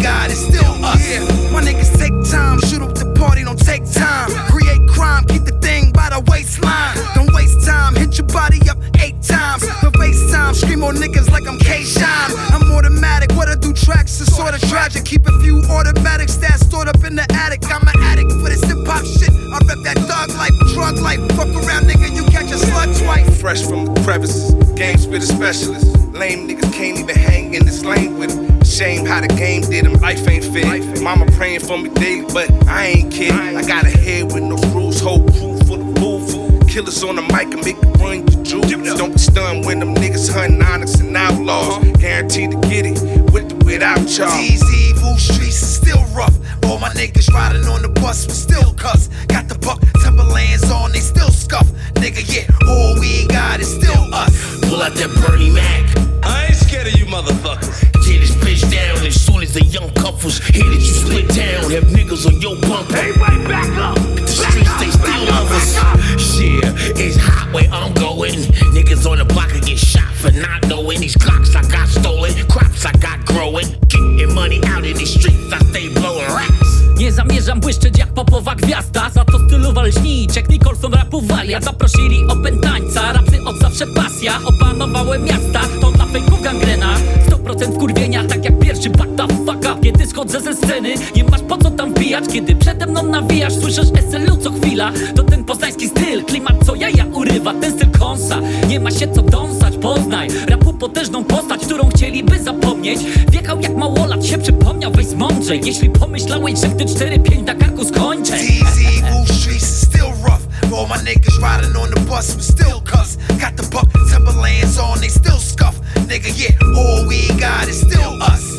got is still us. Yeah, my niggas take time, shoot up the party, don't take time. Create crime, keep the thing by the waistline. Don't waste time, hit your body up 8 times. The FaceTime, scream on niggas like I'm K-Shine. I'm automatic, what I do tracks is sorta tragic. Keep a few automatics that's stored up in the attic. I'm an addict for this hip-hop shit. I rep that thug life, drug life. Fuck around, nigga, you catch a slug twice. Fresh from the crevices, game spitter specialist. Lame niggas can't even hang in this lane with him. Shame how the game did him, life ain't fair. Mama praying for me daily, but I ain't kid. I got a head with no rules, whole crew full of boo. Killers on the mic and make it run your jewels. Don't be stunned when them niggas hunting onyx and outlaws. Guaranteed to get it with or without y'all. These evil streets is still rough. All my niggas riding on the bus with still cuss. Got the buck Timberlands on, they still scuff. Nigga, yeah, all we got is still us. Pull out that Bernie Mac. I ain't scared of you motherfuckers. Tear this bitch down as soon as the young couples hear that you split down. Have niggas on your bumper. Everybody back up. The streets, they still love us. Yeah, it's hot where I'm going. Niggas on the block will get shot for not knowing. These Glocks I got stolen, crops I got growing. Getting money out in these streets, I stay blowing racks. Nie zamierzam błyszczeć jak popowa gwiazda. Za to stylu walczniczek Nicholson rapu walia. Zaprosili opętańca, rapsy od zawsze pasja. Opanowałem miasta, to dla fejków gangrena. 100% kurwienia, tak jak pierwszy back the fuck up. Kiedy schodzę ze sceny, nie masz po co tam wbijać. Kiedy przede mną nawijasz, słyszysz SLU co chwila. To ten poznański styl, klimat co jaja urywa. Ten styl kąsa, nie ma się co dąsać. Poznaj rapu potężną postać, którą chcieliby zapomnieć. Wjechał jak małolat, się przypomniał, weź zmądrzej. Jeśli pomyślałeś, że gdy 4-5 na karku skończę. These evil streets is still rough. All my niggas riding on the bus with still cuss. Got the buck Timberlands on, they still scuff. Nigga, yeah, all we got is still us.